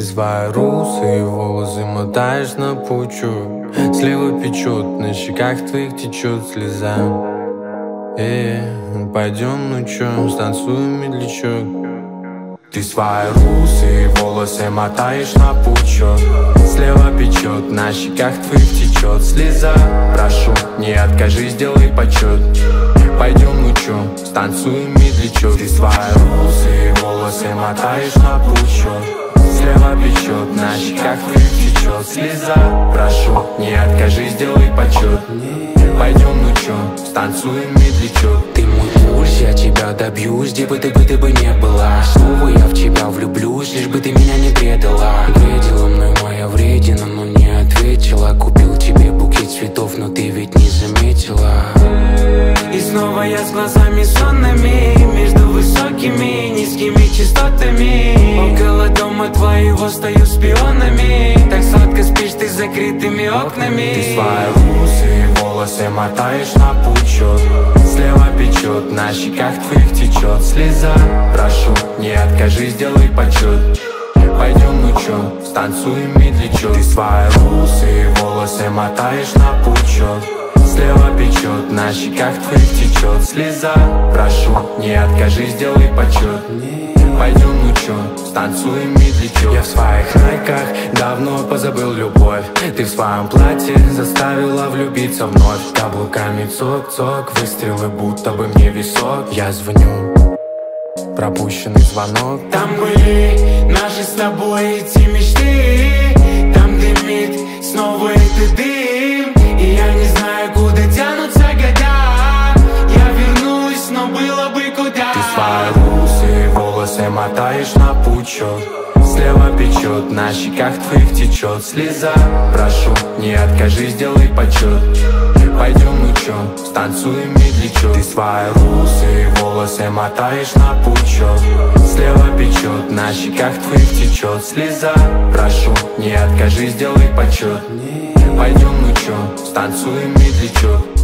свои русые волосы мотаешь на пучок. Слева печет, на щеках твоих течет слеза. Пойдем, ну чё, станцуем медлячок. Ты свои русые волосы мотаешь на пучок. Слева печет, на щеках твоих течет слеза. Прошу, не откажи, сделай почет. Пойдем, ну чё, станцуем медлячок. Ты свои русые волосы мотаешь на пучок. Слева печет, на щеках твоих течет слеза. Прошу, не откажи, сделай почет. Пойдем, ну чё, станцуем медлячок. Ты мой пульс, я тебя добьюсь, где бы ты не была. Снова я в тебя влюблюсь, лишь бы ты меня не предала. Бредила мной моя вредина, но не ответила. Купил тебе букет цветов, но ты ведь не заметила. И снова я с глазами сонными, между высокими и низкими частотами. Около дома твоего стою шпионами. Так сладко спишь ты с закрытыми окнами. Ты свои русые волосы мотаешь на пучок. Слева печет, на щеках твоих течет слеза. Прошу, не откажи, сделай почет. Пойдем, ну чё, станцуем медлячок. Ты свои русые волосы мотаешь на пучок. Слева печет, на щеках твоих течет слеза. Прошу, не откажи, сделай почет. Пойдем, ну чё, станцуем медлячок. Я в своих найках давно позабыл любовь. Ты в своем платье заставила влюбиться вновь. Каблуками цок-цок, выстрелы будто бы мне висок. Я звоню, пропущенный звонок. Там были наши с тобой эти мечты. Там дымит снова этот дым. И я не знаю, куда тянутся года. Я вернусь, но было бы куда. Ты свои русые волосы мотаешь на пучок. Слева печет, на щеках твоих течет слеза. Прошу, не откажи, сделай почет. Пойдем, ну чё, станцуем медлячок. Ты свои русые волосы мотаешь на пучок. Слева печет, на щеках твоих течет слеза. Прошу, не откажи, сделай почет. Пойдем, ну чё, станцуем медлячок.